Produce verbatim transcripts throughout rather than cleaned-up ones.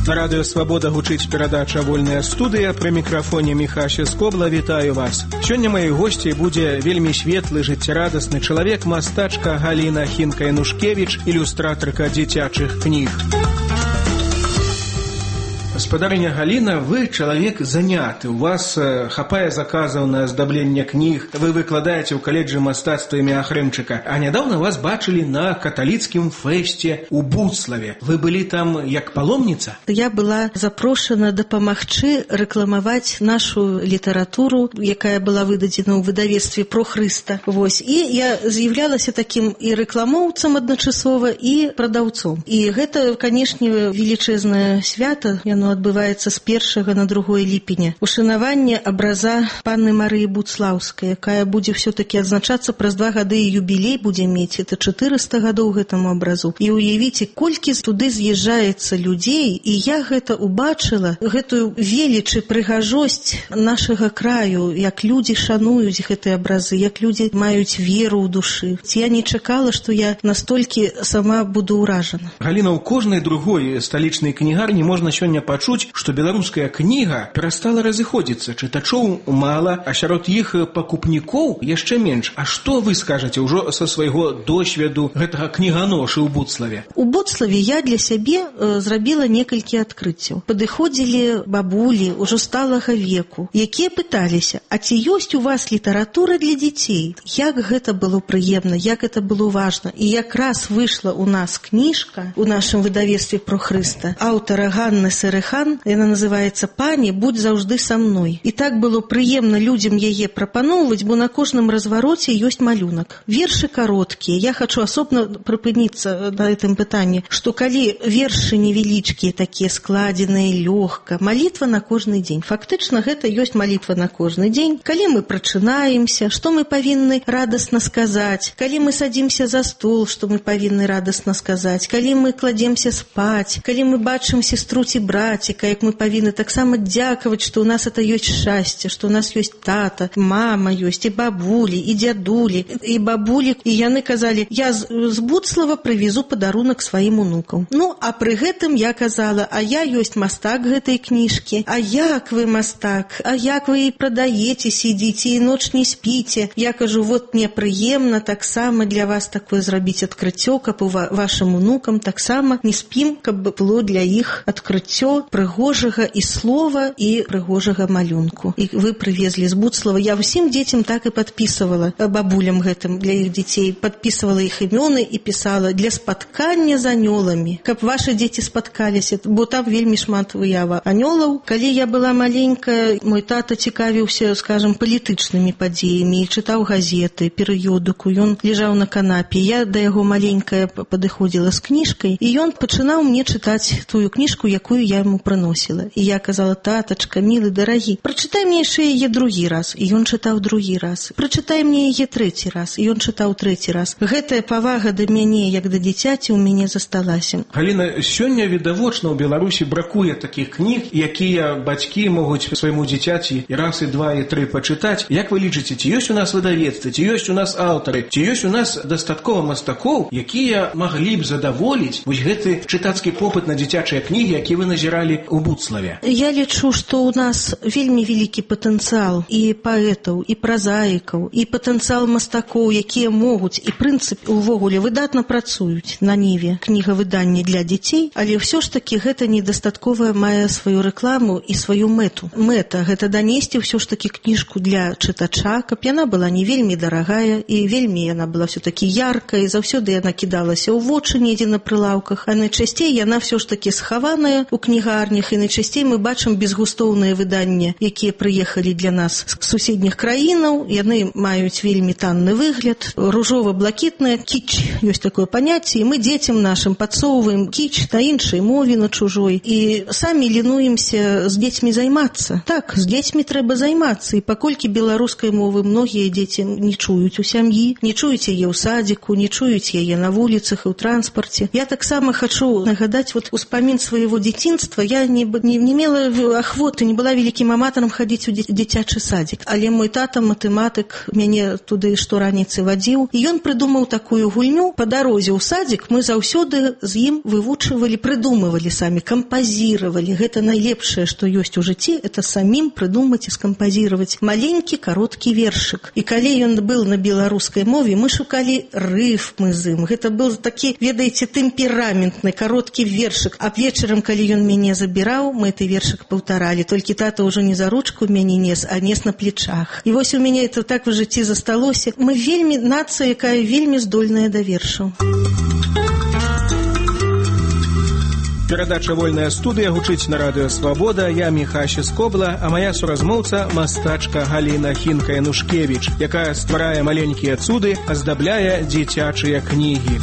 На радыё «Свабода» гучыць перадача «Вольная студыя». Пры мікрафоне Міхася Скобла. Вітаю вас. Сёння маёй госцей будзе вельмі светлы, жыццярадасны чалавек, мастачка Галіна Хінка-Янушкевіч, ілюстратарка дзіцячых кніг. Гаспадарыня Галіна, вы чалавек заняты, у вас э, хапае заказаў на аздабленне кніг, вы выкладаеце ў каледжы мастацтва імя Ахрымчыка, а нядаўна вас бачылі на каталіцкім фэсце ў Буцлаве. Вы былі там як паломніца? Я была запрошана дапамагчы рэкламаваць нашу літаратуру, якая была выдадзена ў выдавецтве «Про Хрыста». Вось. І я з'яўлялася такім і рэкламоўцам адначасова, і прадаўцом. І гэта, канешне, велічэзнае свята, яно адбываецца з першага на другое ліпеня. Ушанаванне абраза панны Марыі Буцлаўскай, якая будзе ўсё-такі адзначацца праз два гады, і юбілей будзе мець, это чатырыста гадоў гэтаму абразу. І уявіце, колькі туды з'язджаецца людзей, і я гэта убачыла, гэтую веліч і прыгажосць нашага краю, як людзі шануюць гэтыя абразы, як людзі маюць веру ў душы. Я не чакала, што я настолькі сама буду ўражана. Галіна, у кожнай другой сталічнай кнігарні можна сёння пачуць, што беларуская кніга перастала разыходзіцца. Чытачоў мала, а сярод іх пакупнікоў яшчэ менш. А што вы скажаце ўжо са свайго досведу гэтага кніганошы ў Буцлаве? У Буцлаве я для сябе э, зрабіла некалькі адкрыццяў. Падыходзілі бабулі ўжо сталага веку, якія пыталіся, а ці ёсць у вас літаратура для дзяцей? Як гэта было прыемна, як гэта было важна. І якраз выйшла у нас кніжка у нашым выдавецтве «Про Хрыста» аўтара Ганны Сэрэхан, яна называецца «Пані, будь заўжды са мной». І так было прыемна людзям яе прапаноўваць, бо на кожным развароце ёсць малюнак. Вершы кароткія. Я хачу асобна прыпыніцца на гэтым пытанні, што калі вершы невялічкія, такія складзеныя лёгка, малітва на кожны дзень. Фактычна гэта ёсць малітва на кожны дзень. Калі мы прачынаемся, што мы павінны радасна сказаць, калі мы садзімся за стол, што мы павінны радасна сказаць, калі мы кладземся спаць, калі мы бачым сестру ці браціка, як мы павінны таксама дзякаваць, што ў нас это ёсць шчасце, што ў нас ёсць тата, мама ёсць, і бабулі, і дзядулі, і бабулі. І яны казалі, я з, з Буцлава прывезу падарунак сваім унукам. Ну, а пры гэтым я казала, а я ёсць мастак гэтай кніжкі, а як вы мастак, а як вы і прадаеце, сидзіце, і ноч не спіце. Я кажу, вот мне прыемна таксама для вас такое зрабіць адкрыццё, каб у ва вашым унукам таксама не спім, каб было для іх адкрыццё прыгожага і слова, і прыгожага малюнку. І вы прывезлі з Буцлава. Я ўсім дзецям так і падпісывала, бабулям гэтым для іх дзяцей, падпісывала іх імёны і пісала для спаткання з анёламі, каб вашы дзеці спаткаліся, бо там вельмі шмат выява анёлаў. Калі я была маленькая, мой тата цікавіўся, скажем, палітычнымі падзеямі і чытаў газеты, перыёдыку. Ён лежаў на канапе. Я да яго маленькая падыходзіла з кніжкай, і ён пачынаў мне чытаць тую кніжку, якую я ему прыносіла. І я казала, татачка, мілы, дарагі, прачытай мне яшчэ яе другі раз. І ён чытаў другі раз. Прачытай мне яе трэці раз. І ён чытаў трэці раз. Гэтая павага да мяне, як да дзіцяці, у мяне засталася. Галіна, сёння відавочна ў Беларусі бракуе такіх кніг, якія бацькі могуць свайму дзіцяці і раз, і два, і тры пачытаць. Як вы лічыце, ці ёсць у нас выдавецтвы, ці ёсць у нас аўтары, ці ёсць у нас дастаткова мастакоў, якія маглі б задаволіць вось гэты чытацкі попыт на дзіцячыя кнігі, які вы назіралі ў Буцлаве? Я лічу, што ў нас вельмі вялікі патэнцыял і паэтаў, і празаікаў, і патэнцыял мастакоў, якія могуць, і прынцып увогуле выдатна працуюць на ніве кнігавыдання для дзяцей, але ўсё ж такі гэта недастаткова мае сваю рэкламу і сваю мэту. Мэта – гэта данесці ўсё ж такі кніжку для чытача, каб яна была не вельмі дарагая, і вельмі яна была ўсё-такі яркая, і заўсёды яна кідалася ў вочы недзе на прылаўках, а найчасцей яна ўсё ж такі схаваная ў кнігарнях, і найчасцей мы бачым безгустоўныя выданні, якія прыехалі для нас з суседніх краінаў. Яны маюць вельмі танны выгляд, ружова-блакітная, кіч, ёсць такое паняцце, і мы дзецям нашым падсоўваем кіч на іншай мове, на чужой, і самі ленуемся з дзецьмі займацца. Так, з дзецьмі трэба займацца, і паколькі беларускай мовы многія дзеці не чуюць у сям'і, не чуюць яе ў садзіку, не чуюць яе на вуліцах і ў транспарце. Я таксама хачу нагадаць вот успамін свайго дзяцінства. Я не, не, не мела ахвоты, не была великім аматарам хадзіць у дзіцячы садзік. Але мой тата, матэматык, мяне туды штораніцы вадзіў. І ён прыдумаў такую гульню. Па дарозе ў садзік мы заўсёды з ім вывучвалі, прыдумывалі самі, кампазіравалі. Гэта найлепшае, што ёсць у жыцці, это самім прыдумаць і скампазіраваць маленькі кароткі вершык. І калі ён быў на беларускай мове, мы шукалі рыфмы з ім. Гэта быў такі, ведаеце, тэмпераментны кароткі вершык. А вечарам, калі ён мяне забіраў, мы гэты вершык паўтаралі. Толькі тата ўжо не за ручку мяне нес, а нес на плечах. І вось у мяне это так в жыцці засталося. Мы вельмі нацыя, якая вельмі здольная да вершаў. Перадача «Вольная студыя» гучыць на радыё «Свабода». Я Міхася Скобла, а моя суразмоўца мастачка Галіна Хінка-Янушкевіч, якая стварае маленькія цуды, аздабляе дзіцячыя кнігі.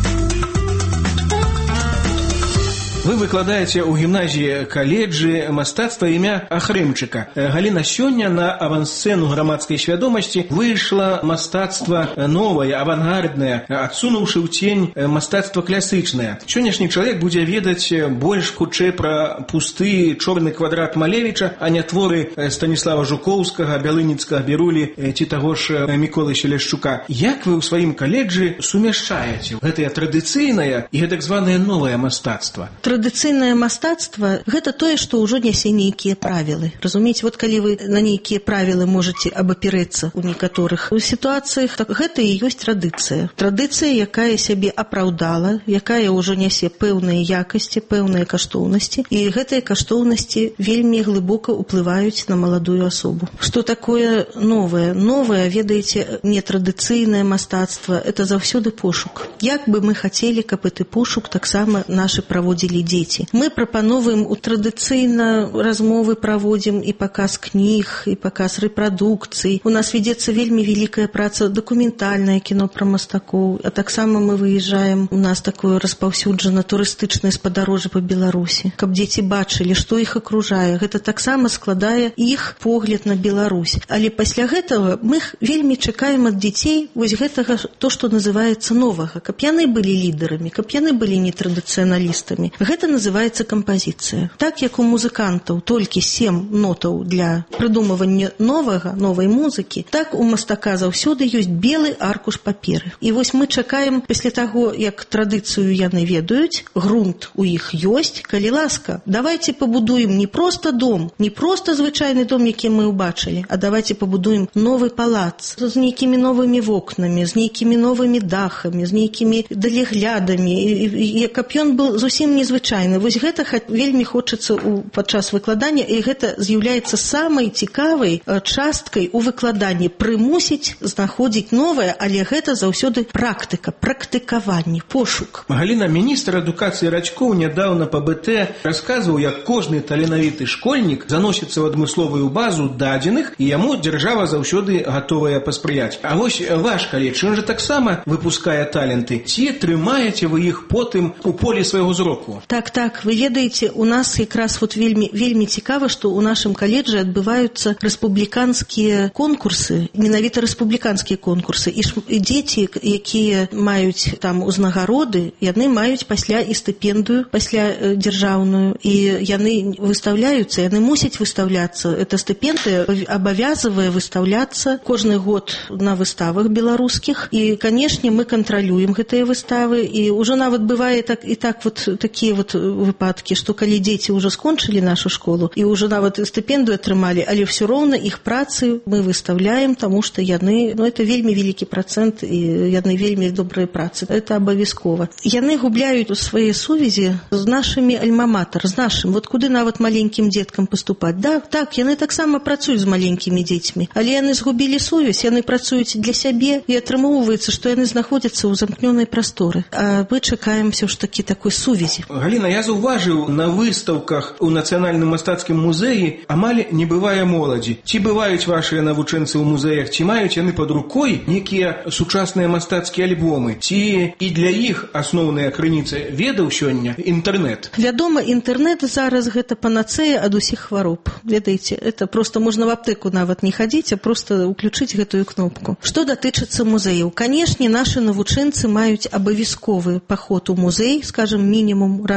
Вы выкладаеце ў гімназіі каледжы мастацтва імя Ахрымчыка. Галіна, сёння на авансцэну грамадскай свядомасці выйшла мастацтва новае, авангарднае, адсунуўшы ў цень мастацтва класычнае. Сённяшні чалавек будзе ведаць больш хутчэй пра пусты чорны квадрат Малевіча, а не творы Станіслава Жукоўскага, Бялыніцкага, Бірулі ці таго ж Міколы Селяшчука. Як вы ў сваім каледжы сумяшчаеце гэтае традыцыйнае і гэтак званае новае мастацтва? Традыцыйнае мастацтва – гэта тое, што ўжо нясе нейкія правілы. Разумееце, вот калі вы на нейкія правілы можаце абаперэцца ў некаторых сітуацыях, так гэта і ёсць традыцыя. Традыцыя, якая сябе апраўдала, якая ўжо нясе пэўныя якасці, пэўныя каштоўнасці, і гэтыя каштоўнасці вельмі глыбока ўплываюць на маладую асобу. Што такое новае? Новае, ведаеце, нетрадыцыйнае мастацтва – это заўсёды пошук. Як бы мы хацелі, каб гэты пошук таксама нашы праводзілі дзеці. Мы прапановваем у традыцыйна размовы праводзім і паказ кніг, і паказ рэпрадукцый. У нас вядзецца вельмі вялікая праца, дакументальнае кіно пра мастакоў. А таксама мы выязджаем, у нас такое распаўсюджана турыстычнае спадарожжа па Беларусі, каб дзеці бачылі, што іх акружае. Гэта таксама складае іх погляд на Беларусь. Але пасля гэтага мы вельмі чакаем ад дзяцей вось гэтага, то, што называецца новага, каб яны былі лідарамі, каб яны былі нетрадыцыяналістамі. Гэта называецца кампазіцыя. Так як у музыкантаў толькі сем нотаў для прыдумывання новага, новай музыкі, так у мастака заўсёды ёсць белы аркуш паперы. І вось мы чакаем пасля таго, як традыцыю яны ведаюць, грунт у іх ёсць, калі ласка, давайце пабудуем не проста дом, не проста звычайны дом, які мы ўбачылі, а давайце пабудуем новы палац з нейкімі новымі вокнамі, з нейкімі новымі дахамі, з нейкімі далеглядамі, і, і, каб ён был зусім незвычайны. Вось гэта вельмі хочацца ў падчас выкладання, і гэта з'яўляецца самай цікавай часткай у выкладанні. Прымусіць знаходзіць новае, але гэта заўсёды практыка, практыкаванне, пошук. Галіна, міністр адукацыі Радзькоў нядаўна па бэ тэ расказваў, як кожны таленавіты школьнік заносіцца ў адмысловую базу дадзеных, і яму дзяржава заўсёды гатовая паспрыяць. А вось ваш каледж, ён жа таксама выпускае таленты. Ці трымаеце вы іх потым у полі свайго зроку? Так, так, вы ведаеце, у нас якраз вот вельмі, вельмі цікава, што ў нашым каледжы адбываюцца рэспубліканскія конкурсы, менавіта рэспубліканскія конкурсы, і, ш... і дзеці, якія маюць там узнагароды, яны маюць пасля і стыпендыю, пасля э, дзяржаўную, і яны выстаўляюцца, яны мусяць выстаўляцца. Эта стыпендыя абавязывае выстаўляцца кожны год на выставах беларускіх, і, канешне, мы кантралюем гэтыя выставы, і ўжо нават бывае так і так вот такія вот выпадкі, што калі дзеці ўжо скончылі нашу школу і ўжо нават стыпендыю атрымалі, але ўсё роўна іх працы мы выстаўляем, таму што яны, ну, это вельмі вялікі працэнт, і яны вельмі добрыя працы. Это абавязкова. Яны губляюць у свае сувязі з нашымі альма-матэр, з нашым, вот куды нават маленькім дзеткам паступаць. Да, так, яны таксама працуюць з маленькімі дзецьмі, але яны згубілі сувязь, яны працуюць для сябе, і атрымоўваецца, што яны знаходзяцца ў замкнёнай прасторы. А мы чакаем ўсё ж такі такой сувязі. Галіна, я заўважыў, на выстаўках у Нацыянальным мастацкім музеі амаль не бывае моладзі. Ці бываюць вашыя навучэнцы ў музеях, ці маюць яны пад рукой некія сучасныя мастацкія альбомы, ці і для іх асноўная крыніца ведаў сёння інтэрнэт? Вядома, інтэрнэт зараз гэта панацэя ад усіх хвароб. Ведаеце, это просто можна в аптэку нават не хадзіць, а просто уключыць гэтую кнопку. Што датычыцца музеяў? Канешне, нашы навучэнцы маюць абавязковы паход у музей, скажем, мінімум раз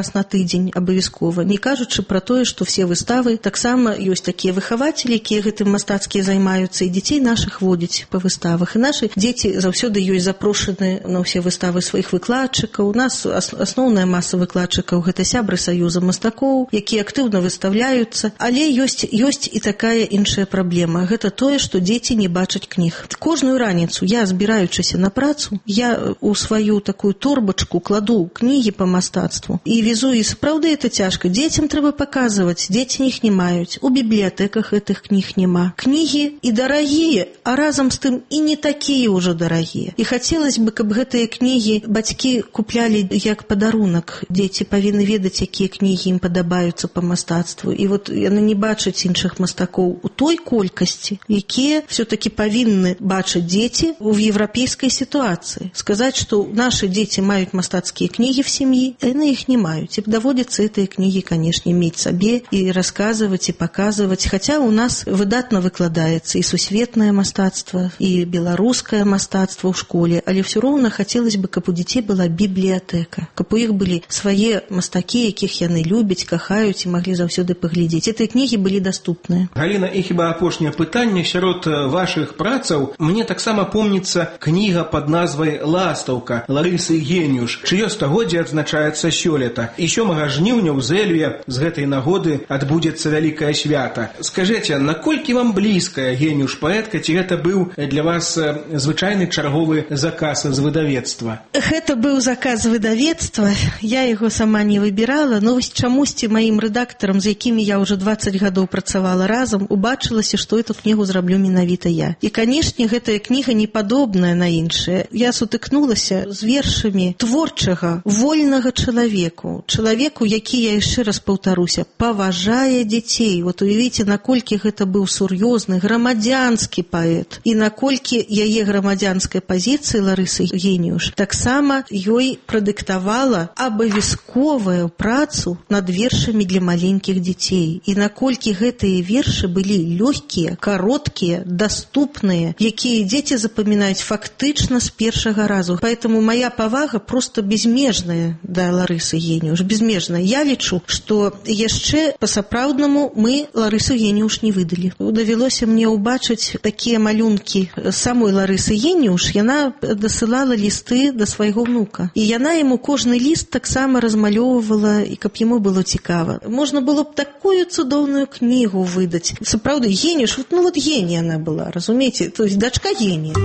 раз на тыдзень абавязкова, не кажучы пра тое, што все выставы таксама ёсць такія выхавацелі, якія гэтым мастацкія займаюцца, і дзяцей нашых водзяць па выставах. І нашы дзеці заўсёды ёсць запрошаны на ўсе выставы сваіх выкладчыкаў. У нас асноўная маса выкладчыкаў гэта сябры саюза мастакоў, якія актыўна выставляюцца, але ёсць ёсць і такая іншая праблема. Гэта тое, што дзеці не бачаць кніг. Кожную раніцу я, збіраючыся на працу, я у сваю такую торбачку кладу кнігі па мастацтву і везу, і сапраўды это цяжка. Дзецям трэба паказваць, дзеці іх не маюць. У бібліятэках гэтых кніг няма. Кнігі і дарагія, а разам з тым і не такія ўжо дарагія. І хацелася бы, каб гэтыя кнігі бацькі куплялі як падарунак. Дзеці павінны ведаць, якія кнігі ім падабаюцца па мастацтву. І вот яны не бачаць іншых мастакоў у той колькасці, якія все-таки павінны бачыць дзеці в еўрапейскай сітуацыі. Сказаць, што нашы дзеці маюць мастацкія кнігі в сям'і, а яны іх не маюць. І даводзіцца гэтыя кнігі, канешне, мець сабе і расказваць, і паказваць. Хаця у нас выдатна выкладаецца і сусветнае мастацтва, і беларускае мастацтва ў школе, але все роўна хацелася бы, каб у дзяцей была бібліятэка, каб у іх былі свае мастакі, якіх яны любяць, кахаюць і маглі заўсёды паглядзець. Гэтыя кнігі былі даступныя. Галіна, і хіба апошняе пытанне сярод вашых працаў. Мне таксама помніцца кніга пад назвай «Ластаўка» Ларысы Геніуш, чыё стагоддзе адзначаецца сёлета. І сёмага жніўня ў Зэльве з гэтай нагоды адбудзецца вялікае свята. Скажыце, наколькі вам блізкая Геніуш паэтка, ці гэта быў для вас звычайны чарговы заказ з выдавецтва? Гэта быў заказ выдавецтва, я яго сама не выбірала, но вось чамусьці маім рэдактарам, з якімі я ўжо дваццаць гадоў працавала разам, убачылася, што эту кнігу зраблю менавіта я. І, канешне, гэтая кніга не падобная на іншыя. Я сутыкнулася з вершамі творчага, вольнага чалавеку. Чалавеку, які, я яшчэ раз паўтаруся, паважае дзяцей. Вот уявіце, наколькі гэта быў сур'ёзны, грамадзянскі паэт. І наколькі яе грамадзянская пазіцыя Ларысы Геніуш таксама ёй прадыктавала абавязковую працу над вершамі для маленькіх дзяцей. І наколькі гэтыя вершы былі лёгкія, кароткія, даступныя, якія дзеці запамінаюць фактычна з першага разу. Поэтому моя павага просто безмежная да Ларысы Геніуш, безмежная. Я лічу, што яшчэ па-сапраўднаму мы Ларысу Геніуш не выдалі. Давялося мне ўбачыць такія малюнкі самой Ларысы Геніуш. Яна дасылала лісты да свайго внука. І яна яму кожны ліст таксама размалёўвала, і каб яму было цікава. Можна было б такую цудоўную кнігу выдаць. Сапраўды, Геніуш, ну вот генія она была, разумееце? То есть дачка генія.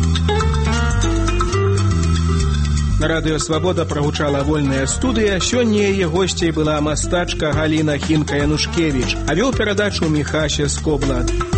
На радыё «Свабода» прагучала вольная студыя. Сёння яе госцей была мастачка Галіна Хінка-Янушкевіч, а вёў перадачу Міхася Скобла.